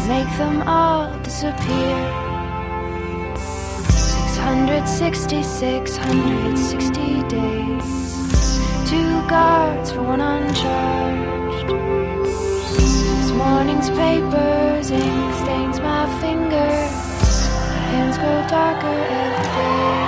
make them all disappear. 660 days. 2 guards for one uncharged. This morning's papers, ink stains my fingers. My hands grow darker every day.